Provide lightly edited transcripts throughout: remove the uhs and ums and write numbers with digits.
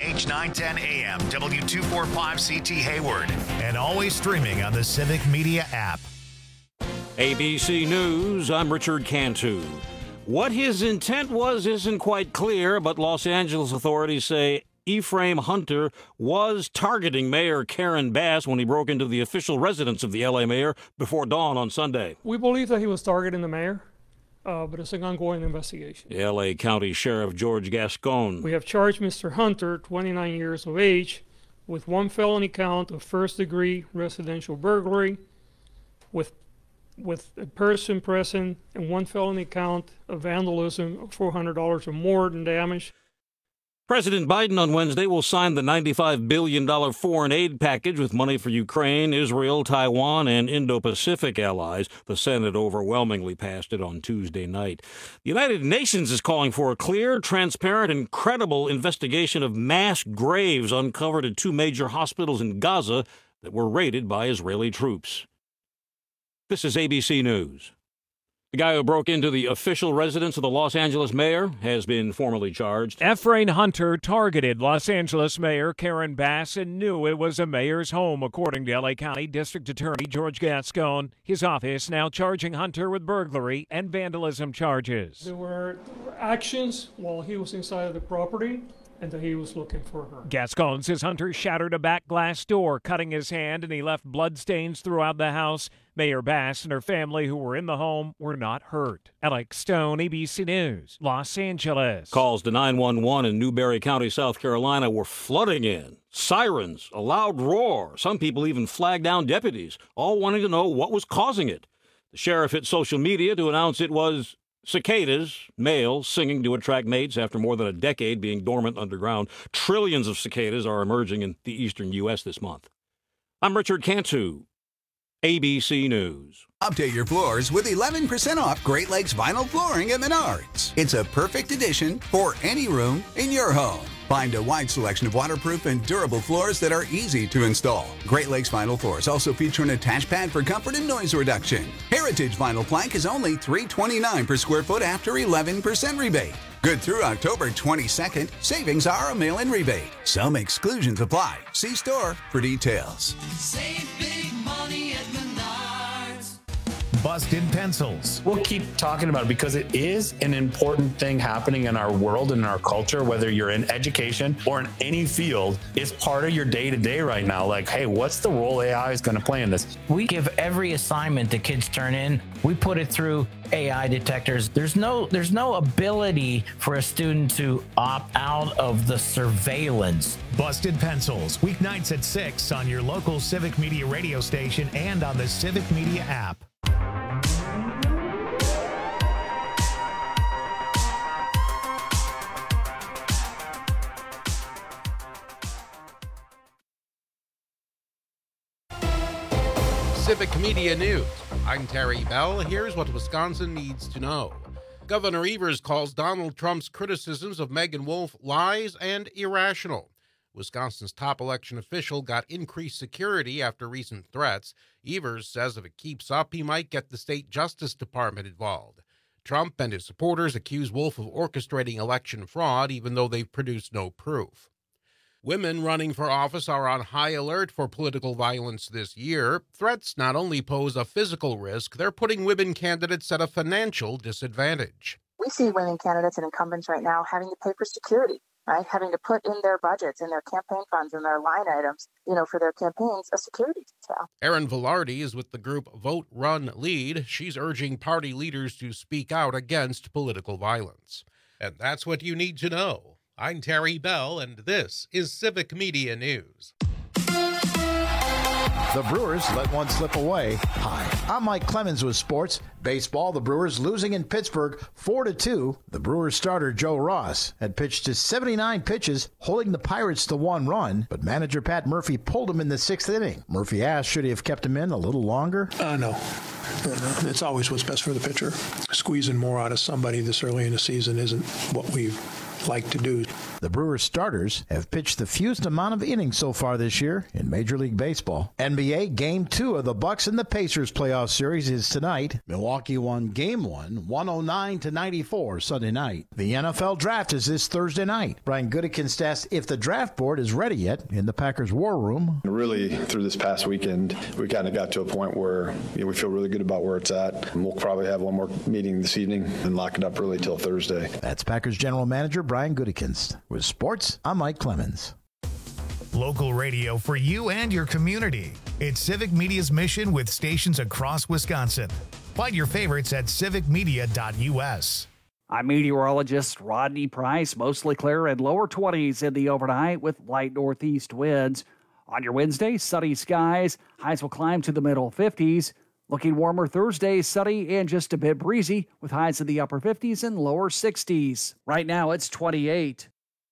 KH910 AM, W245CT Hayward, and always streaming on the Civic Media app. ABC News, I'm Richard Cantu. What his intent was isn't quite clear, but Los Angeles authorities say Ephraim Hunter was targeting Mayor Karen Bass when he broke into the official residence of the L.A. mayor before dawn on Sunday. We believe that he was targeting the mayor, but it's an ongoing investigation. The L.A. County Sheriff George Gascon. We have charged Mr. Hunter, 29 years of age, with 1 felony count of first-degree residential burglary, with a person present, and 1 felony count of vandalism of $400 or more in damage. President Biden on Wednesday will sign the $95 billion foreign aid package with money for Ukraine, Israel, Taiwan, and Indo-Pacific allies. The Senate overwhelmingly passed it on Tuesday night. The United Nations is calling for a clear, transparent, and credible investigation of mass graves uncovered at 2 major hospitals in Gaza that were raided by Israeli troops. This is ABC News. The guy who broke into the official residence of the Los Angeles mayor has been formally charged. Ephraim Hunter targeted Los Angeles Mayor Karen Bass and knew it was a mayor's home, according to L.A. County District Attorney George Gascon. His office now charging Hunter with burglary and vandalism charges. There were actions while he was inside of the property and that he was looking for her. Gascon says Hunter shattered a back glass door, cutting his hand, and he left bloodstains throughout the house. Mayor Bass and her family, who were in the home, were not hurt. Alex Stone, ABC News, Los Angeles. Calls to 911 in Newberry County, South Carolina were flooding in. Sirens, a loud roar. Some people even flagged down deputies, all wanting to know what was causing it. The sheriff hit social media to announce it was cicadas, males singing to attract mates after more than a decade being dormant underground. Trillions of cicadas are emerging in the eastern U.S. this month. I'm Richard Cantu, ABC News. Update your floors with 11% off Great Lakes vinyl flooring at Menards. It's a perfect addition for any room in your home. Find a wide selection of waterproof and durable floors that are easy to install. Great Lakes vinyl floors also feature an attached pad for comfort and noise reduction. Heritage vinyl plank is only $329 per square foot after 11% rebate. Good through October 22nd. Savings are a mail-in rebate. Some exclusions apply. See store for details. Save big money at Menards. Busted Pencils. We'll keep talking about it because it is an important thing happening in our world and in our culture, whether you're in education or in any field. It's part of your day-to-day right now. Like, hey, what's the role AI is going to play in this? We give every assignment the kids turn in, we put it through AI detectors. There's no ability for a student to opt out of the surveillance. Busted Pencils, weeknights at 6 on your local Civic Media radio station and on the Civic Media app. Civic Media News. I'm Terry Bell. Here's what Wisconsin needs to know. Governor Evers calls Donald Trump's criticisms of Megan Wolfe lies and irrational. Wisconsin's top election official got increased security after recent threats. Evers says if it keeps up, he might get the state Justice Department involved. Trump and his supporters accuse Wolfe of orchestrating election fraud, even though they've produced no proof. Women running for office are on high alert for political violence this year. Threats not only pose a physical risk, they're putting women candidates at a financial disadvantage. We see women candidates and incumbents right now having to pay for security, right? Having to put in their budgets and their campaign funds and their line items, for their campaigns, a security detail. Erin Velarde is with the group Vote, Run, Lead. She's urging party leaders to speak out against political violence. And that's what you need to know. I'm Terry Bell, and this is Civic Media News. The Brewers let one slip away. Hi, I'm Mike Clemens with sports. Baseball, the Brewers losing in Pittsburgh 4-2. The Brewers starter Joe Ross had pitched to 79 pitches, holding the Pirates to 1 run, but manager Pat Murphy pulled him in the 6th inning. Murphy asked, should he have kept him in a little longer? No. It's always what's best for the pitcher. Squeezing more out of somebody this early in the season isn't what we like to do. The Brewers starters have pitched the fewest amount of innings so far this year in Major League Baseball. NBA Game 2 of the Bucks and the Pacers playoff series is tonight. Milwaukee won Game 1, 109-94 Sunday night. The NFL Draft is this Thursday night. Brian Gutekunst asked if the draft board is ready yet in the Packers War Room. Really, through this past weekend, we kind of got to a point where we feel really good about where it's at. And we'll probably have one more meeting this evening and lock it up really till Thursday. That's Packers General Manager Brian Gutekunst. With sports, I'm Mike Clemens. Local radio for you and your community. It's Civic Media's mission with stations across Wisconsin. Find your favorites at civicmedia.us. I'm meteorologist Rodney Price. Mostly clear and lower 20s in the overnight with light northeast winds. On your Wednesday, sunny skies. Highs will climb to the middle 50s. Looking warmer Thursday, sunny and just a bit breezy with highs in the upper 50s and lower 60s. Right now, it's 28.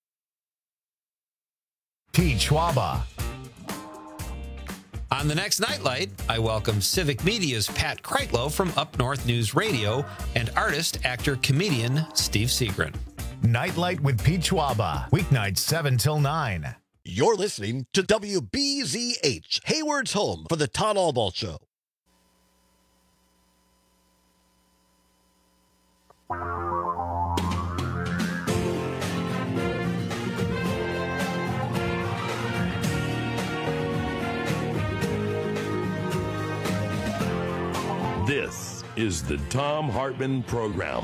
Pete Schwaba. On the next Nightlight, I welcome Civic Media's Pat Kreitlow from Up North News Radio and artist, actor, comedian Steve Seagren. Nightlight with Pete Schwaba. Weeknights 7 till 9. You're listening to WBZH, Hayward's home for the Todd Albaugh Show. This is the Thom Hartmann Program.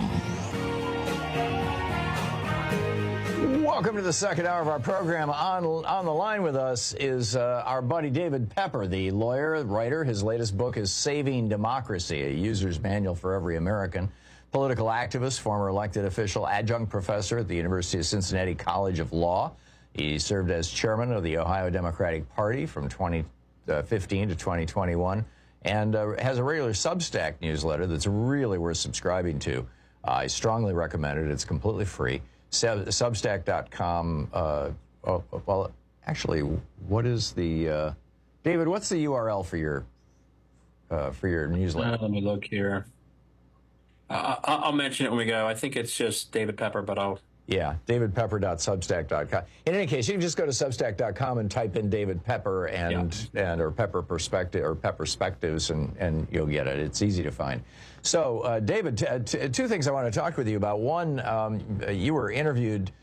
Welcome to the second hour of our program. On the line with us is our buddy David Pepper, the lawyer, writer. His latest book is Saving Democracy, a user's manual for every American. Political activist, former elected official, adjunct professor at the University of Cincinnati College of Law. He served as chairman of the Ohio Democratic Party from 2015 to 2021. And has a regular Substack newsletter that's really worth subscribing to. I strongly recommend it. It's completely free. Substack.com. Well, actually, what is the David? What's the URL for your newsletter? Let me look here. I'll mention it when we go. I think it's just David Pepper, but I'll. Yeah, davidpepper.substack.com. In any case, you can just go to substack.com and type in David Pepper or Pepper Perspective or Pepperspectives, and you'll get it. It's easy to find. So, David, two things I want to talk with you about. One, you were interviewed,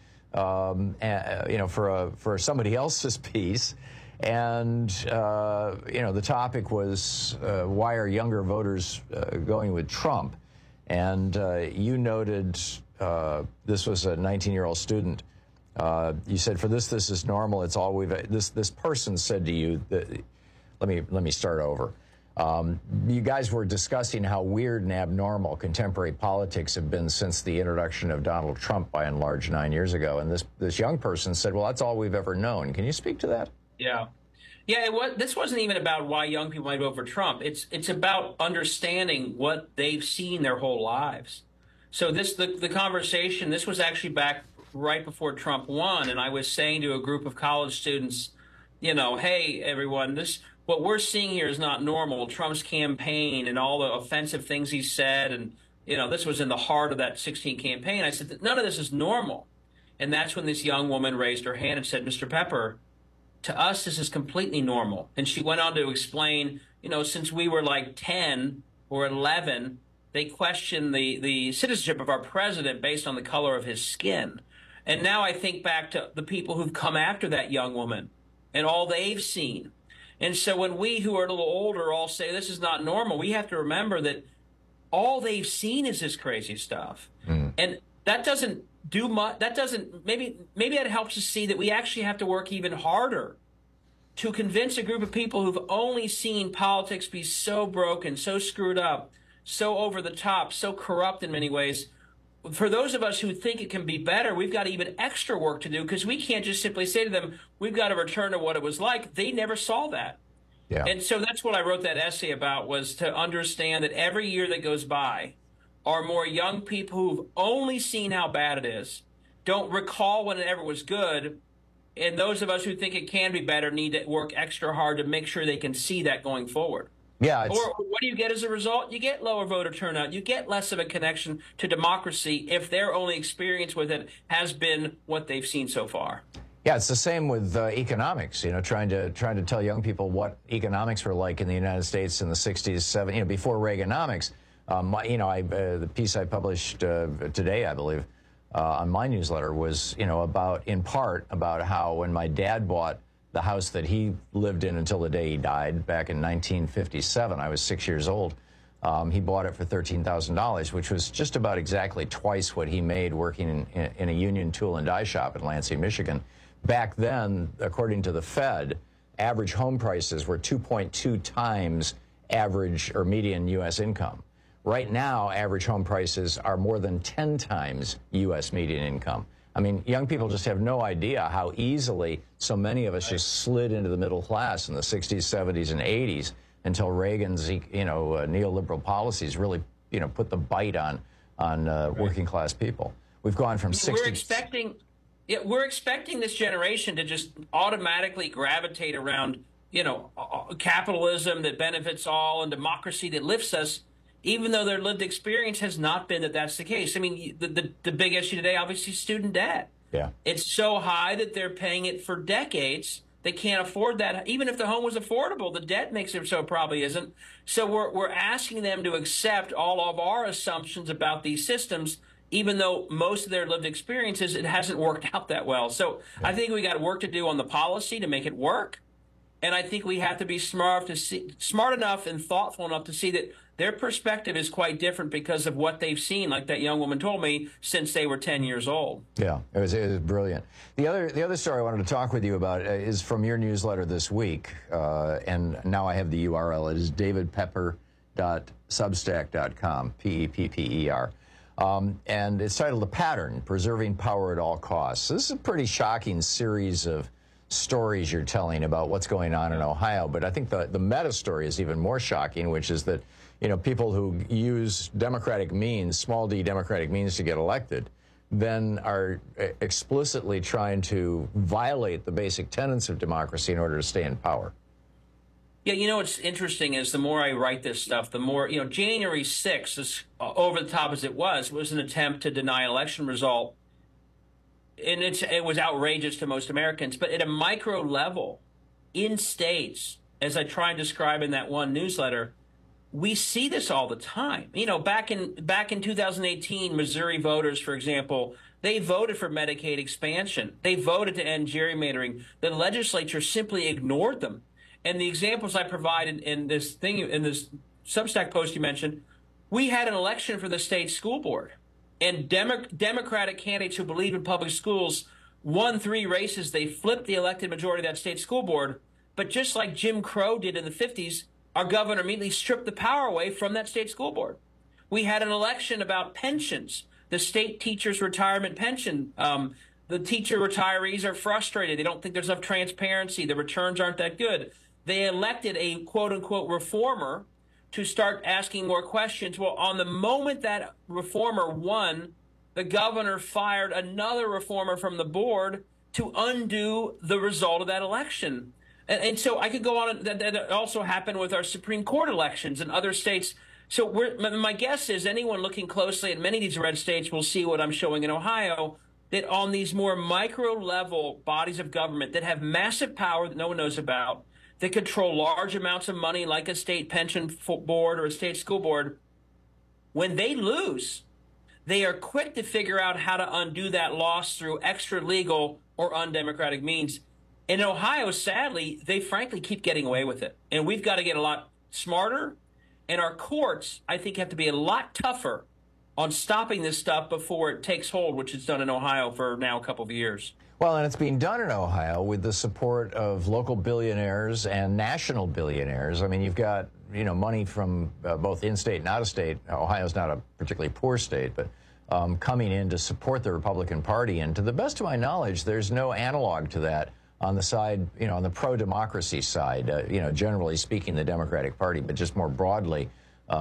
for somebody else's piece, and the topic was why are younger voters going with Trump, and you noted. This was a 19-year-old student. You said, for this is normal. It's all we've. This person said to you that. Let me start over. You guys were discussing how weird and abnormal contemporary politics have been since the introduction of Donald Trump, by and large, 9 years ago. And this young person said, well, that's all we've ever known. Can you speak to that? Yeah. This wasn't even about why young people might vote for Trump. It's about understanding what they've seen their whole lives. So the conversation, this was actually back right before Trump won, and I was saying to a group of college students, hey, everyone, what we're seeing here is not normal. Trump's campaign and all the offensive things he said, and, this was in the heart of that 2016 campaign. I said that none of this is normal. And that's when this young woman raised her hand and said, Mr. Pepper, to us, this is completely normal. And she went on to explain, since we were like 10 or 11, they questioned the citizenship of our president based on the color of his skin. And now I think back to the people who've come after that young woman and all they've seen. And so when we who are a little older all say this is not normal, we have to remember that all they've seen is this crazy stuff. And that doesn't do much. That doesn't, maybe that helps us see that we actually have to work even harder to convince a group of people who've only seen politics be so broken, so screwed up, so over the top, so corrupt in many ways. For those of us who think it can be better, we've got even extra work to do, because we can't just simply say to them, we've got to return to what it was like. They never saw that. Yeah. And so that's what I wrote that essay about, was to understand that every year that goes by are more young people who've only seen how bad it is, don't recall when it ever was good, and those of us who think it can be better need to work extra hard to make sure they can see that going forward. Yeah. Or what do you get as a result? You get lower voter turnout. You get less of a connection to democracy if their only experience with it has been what they've seen so far. Yeah, it's the same with economics. Trying to tell young people what economics were like in the United States in the 60s, 70s, before Reaganomics. The piece I published today, I believe, on my newsletter was, in part about how when my dad bought the house that he lived in until the day he died back in 1957, I was 6 years old. He bought it for $13,000, which was just about exactly twice what he made working in a union tool and die shop in Lansing, Michigan. Back then, according to the Fed, average home prices were 2.2 times average or median U.S. income. Right now, average home prices are more than 10 times U.S. median income. I mean, young people just have no idea how easily so many of us just slid into the middle class in the 60s, 70s, and 80s until Reagan's, neoliberal policies really, put the bite on working class people. We've gone from 60. We're expecting this generation to just automatically gravitate around, capitalism that benefits all and democracy that lifts us, even though their lived experience has not been that that's the case. I mean, the big issue today, obviously, is student debt. Yeah. It's so high that they're paying it for decades. They can't afford that. Even if the home was affordable, the debt makes it so it probably isn't. So we're asking them to accept all of our assumptions about these systems, even though most of their lived experiences, it hasn't worked out that well. So I think we got work to do on the policy to make it work. And I think we have to be smart enough and thoughtful enough to see that their perspective is quite different because of what they've seen, like that young woman told me, since they were 10 years old. Yeah, it was brilliant. The other story I wanted to talk with you about is from your newsletter this week, and now I have the URL. It is davidpepper.substack.com, Pepper. And it's titled The Pattern, Preserving Power at All Costs. So this is a pretty shocking series of stories you're telling about what's going on in Ohio, but I think the meta story is even more shocking, which is that people who use democratic means, small d democratic means, to get elected, then are explicitly trying to violate the basic tenets of democracy in order to stay in power. Yeah, what's interesting is the more I write this stuff, the more, January 6th, as over the top as it was an attempt to deny an election result. And it was outrageous to most Americans. But at a micro level, in states, as I try and describe in that one newsletter, we see this all the time. Back in 2018, Missouri voters, for example, they voted for Medicaid expansion. They voted to end gerrymandering. The legislature simply ignored them. And the examples I provided in this Substack post you mentioned, we had an election for the state school board. And Democratic candidates who believe in public schools won 3 races. They flipped the elected majority of that state school board. But just like Jim Crow did in the 50s, our governor immediately stripped the power away from that state school board. We had an election about pensions, the state teachers' retirement pension. The teacher retirees are frustrated. They don't think there's enough transparency. The returns aren't that good. They elected a quote-unquote reformer to start asking more questions. Well, on the moment that reformer won, the governor fired another reformer from the board to undo the result of that election. And so I could go on. That also happened with our Supreme Court elections in other states. So my guess is anyone looking closely at many of these red states will see what I'm showing in Ohio, that on these more micro-level bodies of government that have massive power that no one knows about, that control large amounts of money like a state pension board or a state school board, when they lose, they are quick to figure out how to undo that loss through extra legal or undemocratic means. In Ohio, sadly, they frankly keep getting away with it. And we've got to get a lot smarter. And our courts, I think, have to be a lot tougher on stopping this stuff before it takes hold, which it's done in Ohio for now a couple of years. Well, and it's being done in Ohio with the support of local billionaires and national billionaires. I mean, you've got, money from both in-state and out-of-state. Ohio's not a particularly poor state, but coming in to support the Republican Party. And to the best of my knowledge, there's no analog to that on the side, on the pro-democracy side, generally speaking, the Democratic Party, but just more broadly,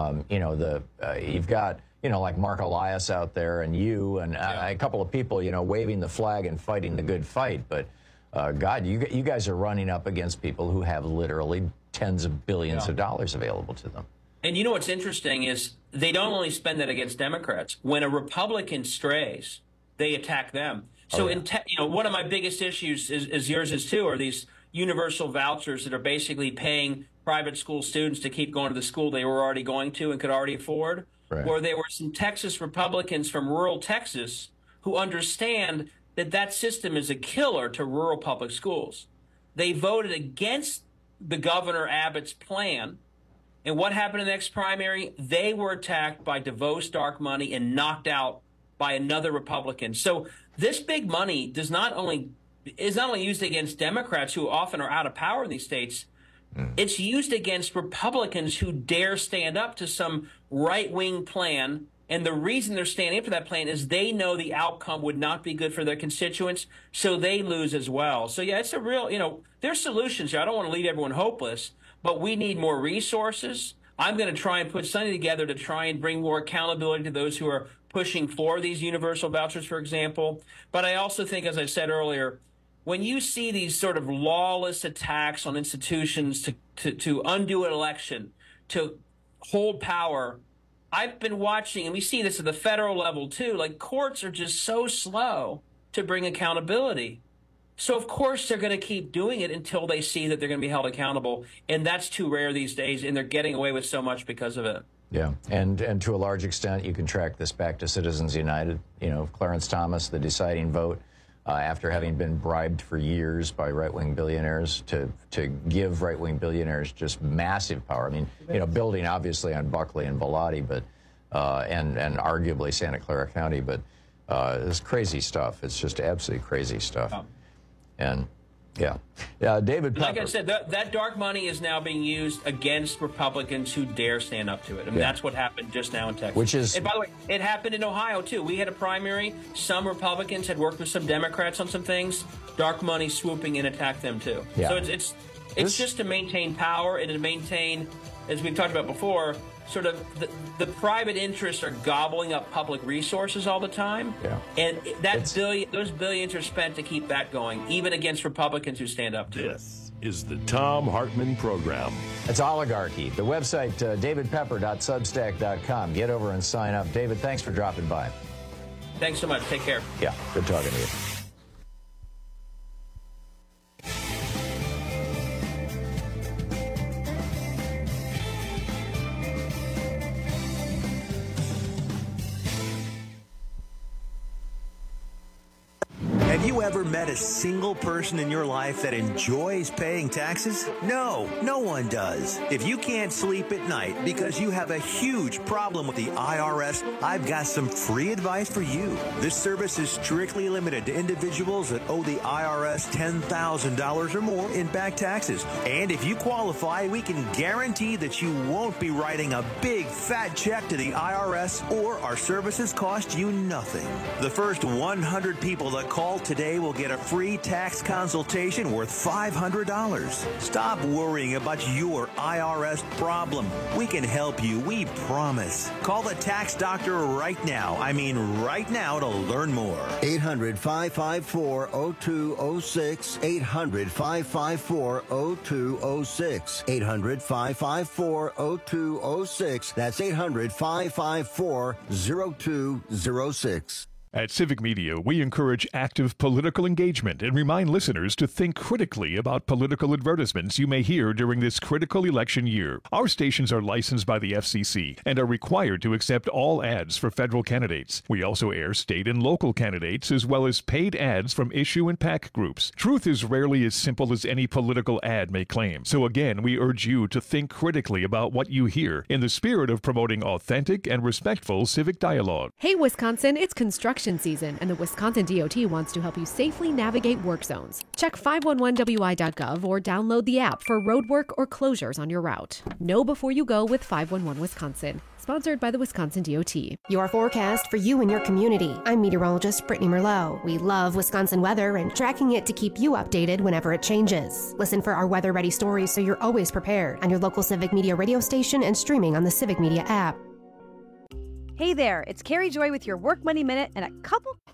you've got, like Mark Elias out there and you and a couple of people, waving the flag and fighting the good fight. But God, you guys are running up against people who have literally tens of billions of dollars available to them. And you know what's interesting is they don't only spend that against Democrats. When a Republican strays, they attack them. So one of my biggest issues is yours is too, are these universal vouchers that are basically paying private school students to keep going to the school they were already going to and could already afford. Right. Or there were some Texas Republicans from rural Texas who understand that system is a killer to rural public schools. They voted against the Governor Abbott's plan. And what happened in the next primary? They were attacked by DeVos dark money and knocked out by another Republican. So this big money is not only used against Democrats who often are out of power in these states. It's used against Republicans who dare stand up to some right-wing plan. And the reason they're standing up to that plan is they know the outcome would not be good for their constituents, so they lose as well. So, yeah, it's a real, there's solutions here. I don't want to leave everyone hopeless, but we need more resources. I'm going to try and put something together to try and bring more accountability to those who are pushing for these universal vouchers, for example. But I also think, as I said earlier, when you see these sort of lawless attacks on institutions to undo an election, to hold power, I've been watching, and we see this at the federal level too, like courts are just so slow to bring accountability. So of course they're going to keep doing it until they see that they're going to be held accountable. And that's too rare these days, and they're getting away with so much because of it. Yeah, and to a large extent, you can track this back to Citizens United. Clarence Thomas, the deciding vote, after having been bribed for years by right-wing billionaires to give right-wing billionaires just massive power. I mean, building obviously on Buckley and Bellotti, but and arguably Santa Clara County, but it's crazy stuff. It's just absolutely crazy stuff. And David Pepper. Like I said, that dark money is now being used against Republicans who dare stand up to it. And that's what happened just now in Texas. And by the way, it happened in Ohio, too. We had a primary. Some Republicans had worked with some Democrats on some things. Dark money swooping in attacked them, too. Yeah. So it's just to maintain power and to maintain, as we've talked about before, sort of the private interests are gobbling up public resources all the time. Yeah. And those billions are spent to keep that going, even against Republicans who stand up to it. This is the Thom Hartmann Program. It's Oligarchy. The website, davidpepper.substack.com. Get over and sign up. David, thanks for dropping by. Thanks so much. Take care. Yeah, good talking to you. Have you ever met a single person in your life that enjoys paying taxes? No one does. If you can't sleep at night because you have a huge problem with the IRS, I've got some free advice for you. This service is strictly limited to individuals that owe the IRS $10,000 or more in back taxes. And if you qualify, we can guarantee that you won't be writing a big fat check to the IRS, or our services cost you nothing. The first 100 people that call today will get a free tax consultation worth $500. Stop worrying about your IRS problem. We can help you, we promise. Call the tax doctor right now. I mean right now, to learn more. 800-554-0206. 800-554-0206. 800-554-0206. That's 800-554-0206. At Civic Media, we encourage active political engagement and remind listeners to think critically about political advertisements you may hear during this critical election year. Our stations are licensed by the FCC and are required to accept all ads for federal candidates. We also air state and local candidates, as well as paid ads from issue and PAC groups. Truth is rarely as simple as any political ad may claim. So again, we urge you to think critically about what you hear in the spirit of promoting authentic and respectful civic dialogue. Hey, Wisconsin, it's construction season, and the Wisconsin DOT wants to help you safely navigate work zones. Check 511wi.gov or download the app for roadwork or closures on your route. Know before you go with 511 Wisconsin. Sponsored by the Wisconsin DOT. Your forecast for you and your community. I'm meteorologist Brittany Merlot. We love Wisconsin weather and tracking it to keep you updated whenever it changes. Listen for our weather-ready stories so you're always prepared on your local Civic Media radio station and streaming on the Civic Media app. Hey there, it's Carrie Joy with your Work Money Minute and a couple...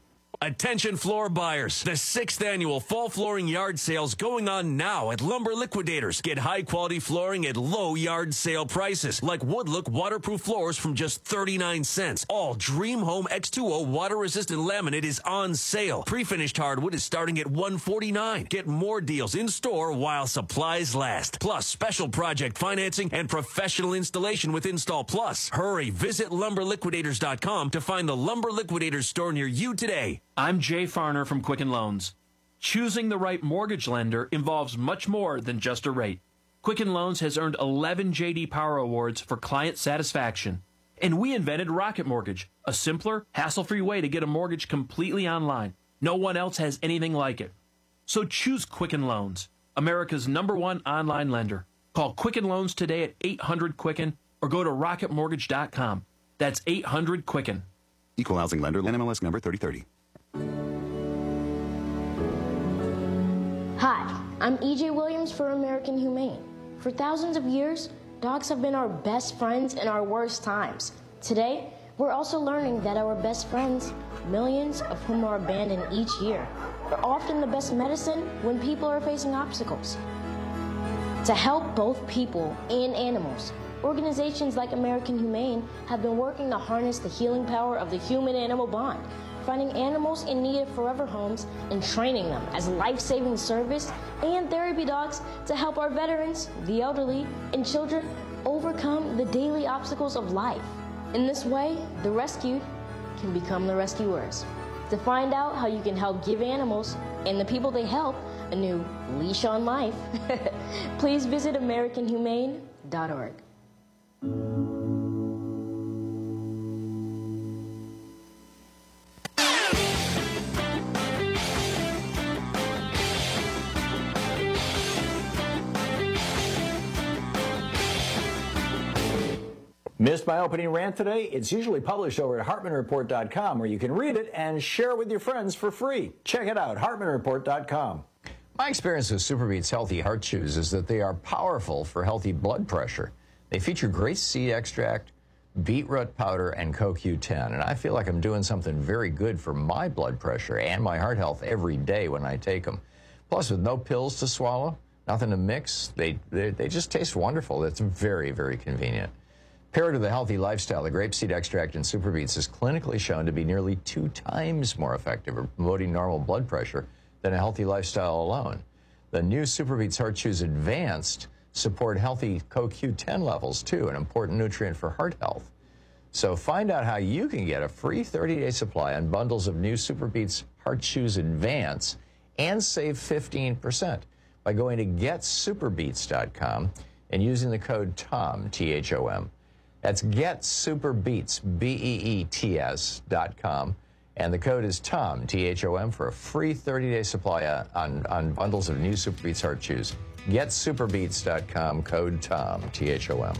Attention floor buyers. The 6th annual fall flooring yard sale's going on now at Lumber Liquidators. Get high quality flooring at low yard sale prices, like Woodlook waterproof floors from just 39 cents. All Dream Home X2O water resistant laminate is on sale. Pre-finished hardwood is starting at $149. Get more deals in store while supplies last. Plus special project financing and professional installation with Install Plus. Hurry, visit lumberliquidators.com to find the Lumber Liquidators store near you today. I'm Jay Farner from Quicken Loans. Choosing the right mortgage lender involves much more than just a rate. Quicken Loans has earned 11 J.D. Power Awards for client satisfaction. And we invented Rocket Mortgage, a simpler, hassle-free way to get a mortgage completely online. No one else has anything like it. So choose Quicken Loans, America's #1 online lender. Call Quicken Loans today at 800-QUICKEN or go to rocketmortgage.com. That's 800-QUICKEN. Equal housing lender, NMLS number 3030. Hi, I'm E.J. Williams for American Humane. For thousands of years, dogs have been our best friends in our worst times. Today, we're also learning that our best friends, millions of whom are abandoned each year, are often the best medicine when people are facing obstacles. To help both people and animals, organizations like American Humane have been working to harness the healing power of the human-animal bond, finding animals in need of forever homes and training them as life-saving service and therapy dogs to help our veterans, the elderly, and children overcome the daily obstacles of life. In this way, the rescued can become the rescuers. To find out how you can help give animals and the people they help a new leash on life, please visit AmericanHumane.org. Missed my opening rant today? It's usually published over at HartmanReport.com, where you can read it and share it with your friends for free. Check it out, HartmanReport.com. My experience with SuperBeets Healthy Heart Chews is that they are powerful for healthy blood pressure. They feature grape seed extract, beetroot powder, and CoQ10, and I feel like I'm doing something very good for my blood pressure and my heart health every day when I take them. Plus, with no pills to swallow, nothing to mix, they just taste wonderful. It's very, very convenient. Paired with a healthy lifestyle, the grapeseed extract in SuperBeets is clinically shown to be nearly 2 times more effective at promoting normal blood pressure than a healthy lifestyle alone. The new SuperBeets Heart Chews Advanced support healthy CoQ10 levels, too, an important nutrient for heart health. So find out how you can get a free 30-day supply on bundles of new SuperBeets Heart Chews Advanced and save 15% by going to getsuperbeets.com and using the code TOM, T-H-O-M. That's GetSuperBeets, BEETS.com, and the code is TOM, T-H-O-M, for a free 30-day supply on bundles of new SuperBeets Heart Chews. GetSuperBeets.com, code TOM, T-H-O-M.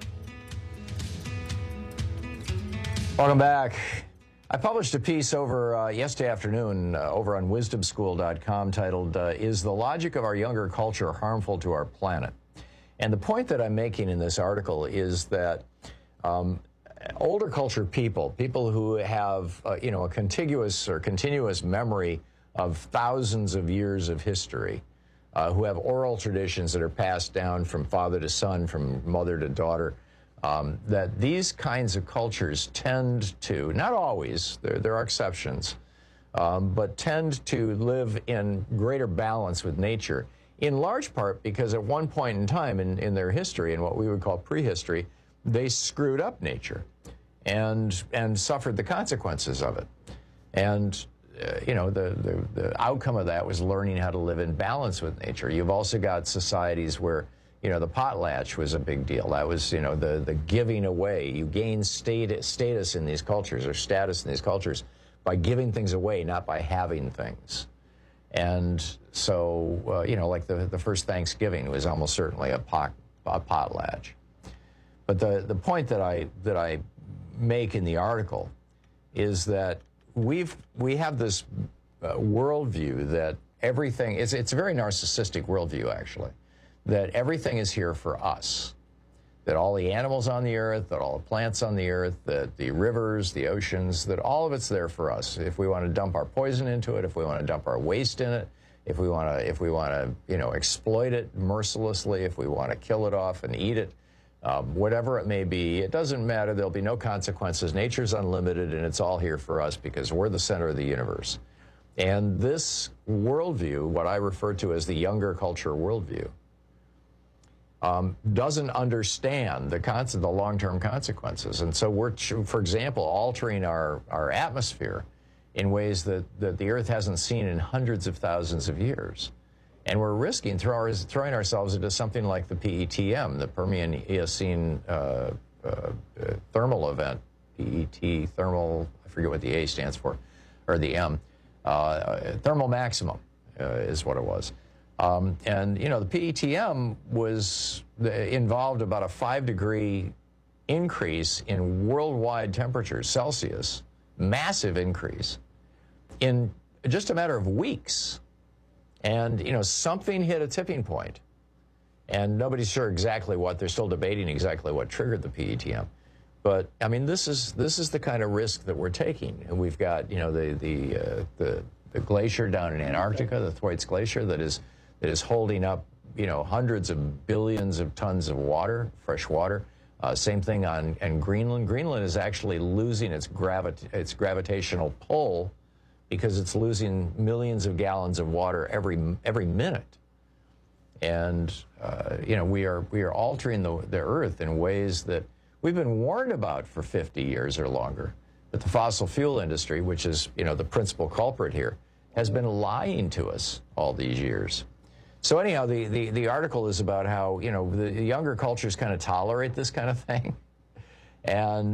Welcome back. I published a piece over yesterday afternoon over on WisdomSchool.com titled, Is the Logic of Our Younger Culture Harmful to Our Planet? And the point that I'm making in this article is that older culture people who have, a contiguous or continuous memory of thousands of years of history, who have oral traditions that are passed down from father to son, from mother to daughter, that these kinds of cultures tend to, not always, there are exceptions, but tend to live in greater balance with nature, in large part because at one point in time in their history, in what we would call prehistory, they screwed up nature and suffered the consequences of it. And, the outcome of that was learning how to live in balance with nature. You've also got societies where, the potlatch was a big deal. That was, the giving away. You gain status in these cultures, or status in these cultures, by giving things away, not by having things. And so, like the first Thanksgiving was almost certainly a potlatch. But the point that I make in the article is that we have this worldview that everything it's a very narcissistic worldview, actually, that everything is here for us, that all the animals on the earth, that all the plants on the earth, that the rivers, the oceans, that all of it's there for us. If we want to dump our poison into it, if we want to dump our waste in it, if we want to, exploit it mercilessly, if we want to kill it off and eat it, whatever it may be, it doesn't matter. There'll be no consequences. Nature's unlimited, and it's all here for us because we're the center of the universe. And this worldview, what I refer to as the younger culture worldview, doesn't understand the long-term consequences. And so we're, for example, altering our atmosphere in ways that the Earth hasn't seen in hundreds of thousands of years. And we're risking throwing ourselves into something like the PETM, the Permian Eocene thermal event, PET, thermal, I forget what the A stands for, or the M, thermal maximum is what it was. And, the PETM was involved about a 5-degree increase in worldwide temperatures, Celsius, massive increase, in just a matter of weeks. And, something hit a tipping point. And nobody's sure exactly what. They're still debating exactly what triggered the PETM. But, I mean, this is the kind of risk that we're taking. And we've got, the glacier down in Antarctica, the Thwaites Glacier, that is holding up, hundreds of billions of tons of water, fresh water. Same thing on Greenland. Greenland is actually losing its gravitational pull because it's losing millions of gallons of water every minute. And, we are altering the Earth in ways that we've been warned about for 50 years or longer. But the fossil fuel industry, which is, the principal culprit here, has been lying to us all these years. So anyhow, the article is about how, the younger cultures kind of tolerate this kind of thing. And,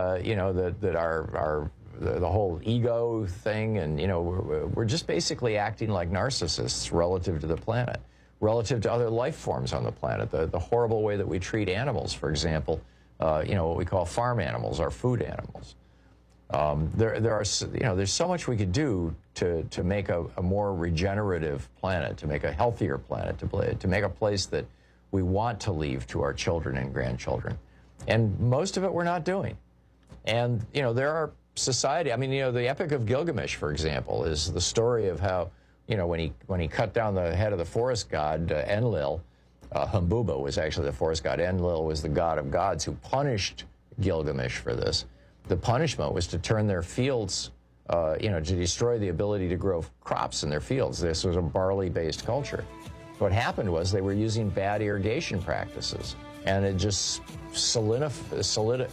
that the whole ego thing, and, we're just basically acting like narcissists relative to the planet, relative to other life forms on the planet, the horrible way that we treat animals, for example, what we call farm animals, our food animals. There's so much we could do to make a more regenerative planet, to make a healthier planet, to make a place that we want to leave to our children and grandchildren. And most of it we're not doing. And, there are society, the Epic of Gilgamesh, for example, is the story of how, when he cut down the head of the forest god, Enlil, Humbuba was actually the forest god. Enlil was the god of gods who punished Gilgamesh for this. The punishment was to turn their fields, to destroy the ability to grow crops in their fields. This was a barley-based culture. What happened was they were using bad irrigation practices, and it just salinated.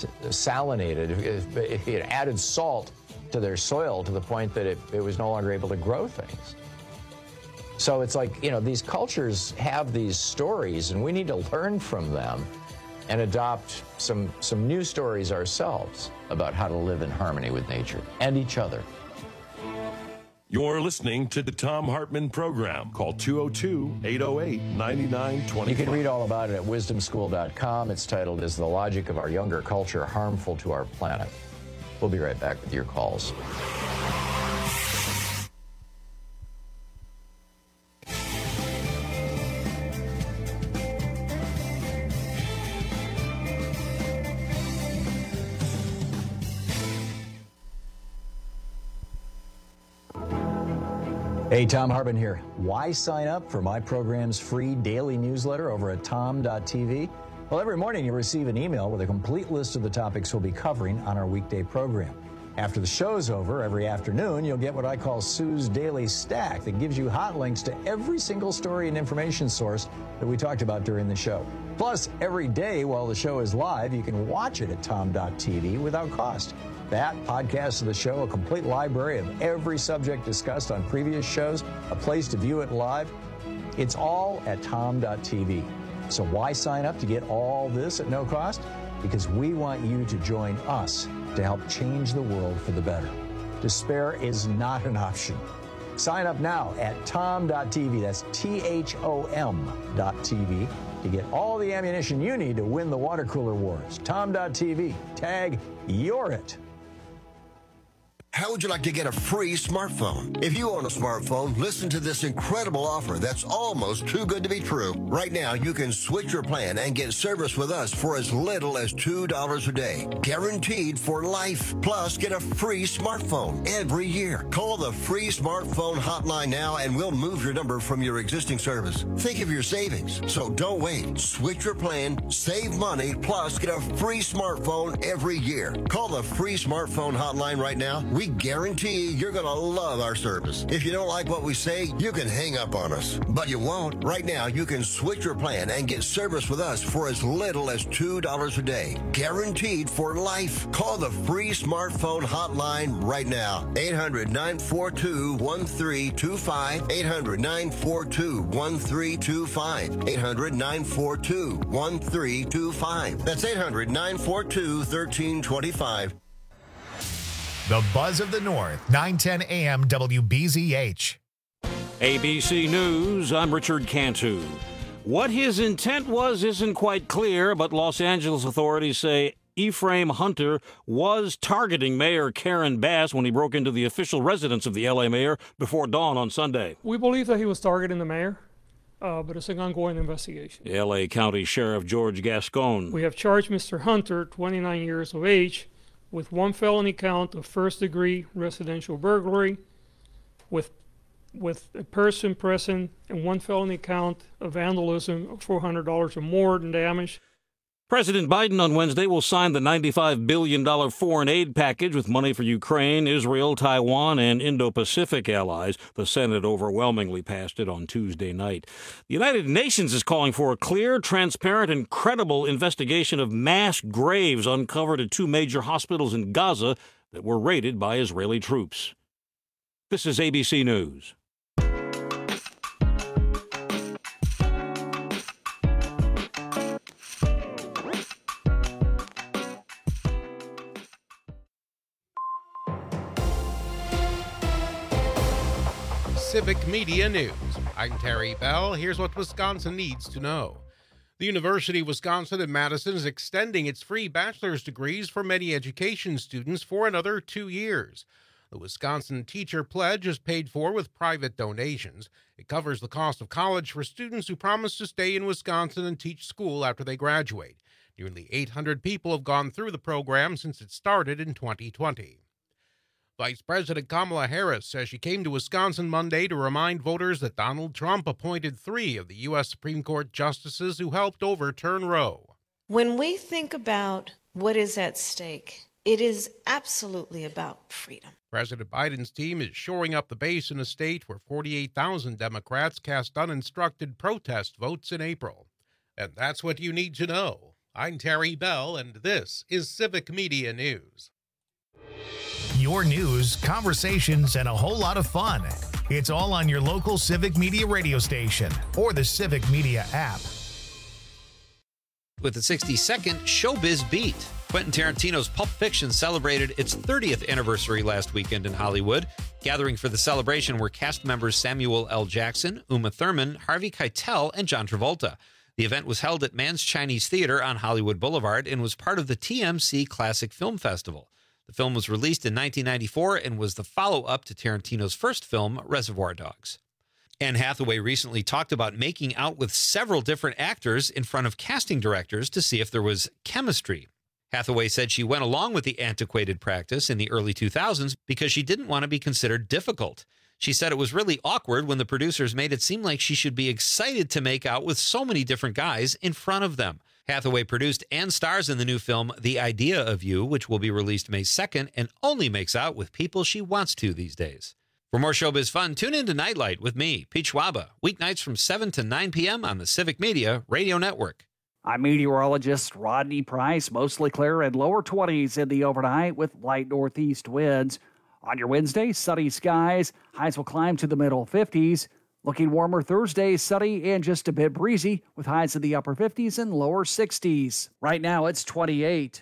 It added salt to their soil to the point that it was no longer able to grow things. So it's like, these cultures have these stories, and we need to learn from them and adopt some new stories ourselves about how to live in harmony with nature and each other. You're listening to the Thom Hartmann Program. Call 202-808-9925. You can read all about it at wisdomschool.com. It's titled, "Is the Logic of Our Younger Culture Harmful to Our Planet?" We'll be right back with your calls. Hey, Thom Hartmann here. Why sign up for my program's free daily newsletter over at tom.tv? Well, every morning you'll receive an email with a complete list of the topics we'll be covering on our weekday program. After the show's over, every afternoon, you'll get what I call Sue's Daily Stack that gives you hot links to every single story and information source that we talked about during the show. Plus, every day while the show is live, you can watch it at tom.tv without cost. That, podcasts of the show, a complete library of every subject discussed on previous shows, a place to view it live. It's all at tom.tv. So why sign up to get all this at no cost? Because we want you to join us to help change the world for the better. Despair is not an option. Sign up now at tom.tv. That's THOM.tv to get all the ammunition you need to win the water cooler wars. tom.tv. Tag, you're it. How would you like to get a free smartphone? If you own a smartphone, listen to this incredible offer that's almost too good to be true. Right now, you can switch your plan and get service with us for as little as $2 a day. Guaranteed for life. Plus, get a free smartphone every year. Call the free smartphone hotline now and we'll move your number from your existing service. Think of your savings. So don't wait. Switch your plan, save money, plus get a free smartphone every year. Call the free smartphone hotline right now. We guarantee you're going to love our service. If you don't like what we say, you can hang up on us. But you won't. Right now, you can switch your plan and get service with us for as little as $2 a day. Guaranteed for life. Call the free smartphone hotline right now. 800-942-1325. 800-942-1325. 800-942-1325. That's 800-942-1325. The Buzz of the North, 910 AM WBZH. ABC News, I'm Richard Cantu. What his intent was isn't quite clear, but Los Angeles authorities say Ephraim Hunter was targeting Mayor Karen Bass when he broke into the official residence of the L.A. mayor before dawn on Sunday. We believe that he was targeting the mayor, but it's an ongoing investigation. L.A. County Sheriff George Gascon. We have charged Mr. Hunter, 29 years of age, with one felony count of first-degree residential burglary, with a person present, and one felony count of vandalism of $400 or more in damage. President Biden on Wednesday will sign the $95 billion foreign aid package with money for Ukraine, Israel, Taiwan, and Indo-Pacific allies. The Senate overwhelmingly passed it on Tuesday night. The United Nations is calling for a clear, transparent, and credible investigation of mass graves uncovered at two major hospitals in Gaza that were raided by Israeli troops. This is ABC News. Civic Media News. I'm Terry Bell. Here's what Wisconsin needs to know. The University of Wisconsin in Madison is extending its free bachelor's degrees for many education students for another 2 years. The Wisconsin Teacher Pledge is paid for with private donations. It covers the cost of college for students who promise to stay in Wisconsin and teach school after they graduate. Nearly 800 people have gone through the program since it started in 2020. Vice President Kamala Harris says she came to Wisconsin Monday to remind voters that Donald Trump appointed 3 of the U.S. Supreme Court justices who helped overturn Roe. When we think about what is at stake, it is absolutely about freedom. President Biden's team is shoring up the base in a state where 48,000 Democrats cast uninstructed protest votes in April. And that's what you need to know. I'm Terry Bell, and this is Civic Media News. Your news, conversations, and a whole lot of fun. It's all on your local Civic Media radio station or the Civic Media app. With the 60-second Showbiz Beat, Quentin Tarantino's Pulp Fiction celebrated its 30th anniversary last weekend in Hollywood. Gathering for the celebration were cast members Samuel L. Jackson, Uma Thurman, Harvey Keitel, and John Travolta. The event was held at Mann's Chinese Theater on Hollywood Boulevard and was part of the TMC Classic Film Festival. The film was released in 1994 and was the follow-up to Tarantino's first film, Reservoir Dogs. Anne Hathaway recently talked about making out with several different actors in front of casting directors to see if there was chemistry. Hathaway said she went along with the antiquated practice in the early 2000s because she didn't want to be considered difficult. She said it was really awkward when the producers made it seem like she should be excited to make out with so many different guys in front of them. Hathaway produced and stars in the new film The Idea of You, which will be released May 2nd, and only makes out with people she wants to these days. For more showbiz fun, tune in to Nightlight with me, Pete Schwaba, weeknights from 7 to 9 p.m. on the Civic Media Radio Network. I'm meteorologist Rodney Price. Mostly clear and lower 20s in the overnight with light northeast winds. On your Wednesday, sunny skies. Highs will climb to the middle 50s. Looking warmer Thursday, sunny and just a bit breezy with highs in the upper 50s and lower 60s. Right now, it's 28.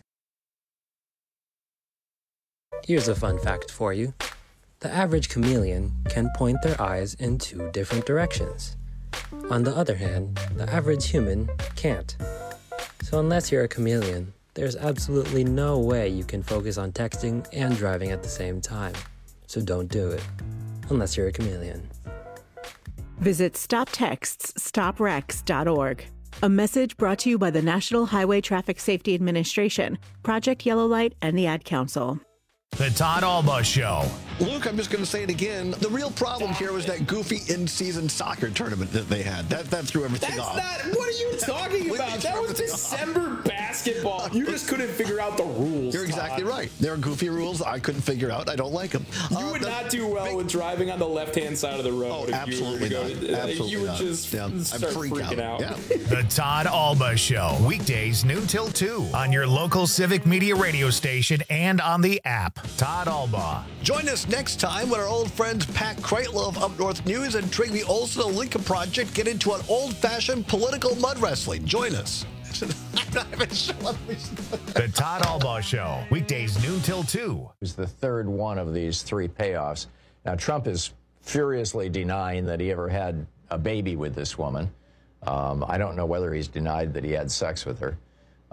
Here's a fun fact for you. The average chameleon can point their eyes in 2 different directions. On the other hand, the average human can't. So unless you're a chameleon, There's absolutely no way you can focus on texting and driving at the same time. So don't do it. Unless you're a chameleon. Visit StopTextsStopWrecks.org. A message brought to you by the National Highway Traffic Safety Administration, Project Yellow Light, and the Ad Council. The Todd Alba Show. Luke, I'm just going to say it again. The real problem here was that goofy in-season soccer tournament that they had. That threw everything off. What are you talking about? That was December basketball. You just couldn't figure out the rules. You're exactly right. There are goofy rules I couldn't figure out. I don't like them. You would not do well with driving on the left-hand side of the road. Oh, absolutely not. Absolutely you would just start freaking out. Yeah. The Todd Alba Show. Weekdays noon till 2 on your local Civic Media radio station and on the app. Todd Alba. Join us next time when our old friends Pat Kreitlow of Up North News and Trigby Olson of Lincoln Project get into an old-fashioned political mud wrestling. Join us. I'm not even sure what we should. The Todd Alba Show. Weekdays noon till 2. It was the third one of these 3 payoffs. Now, Trump is furiously denying that he ever had a baby with this woman. I don't know whether he's denied that he had sex with her.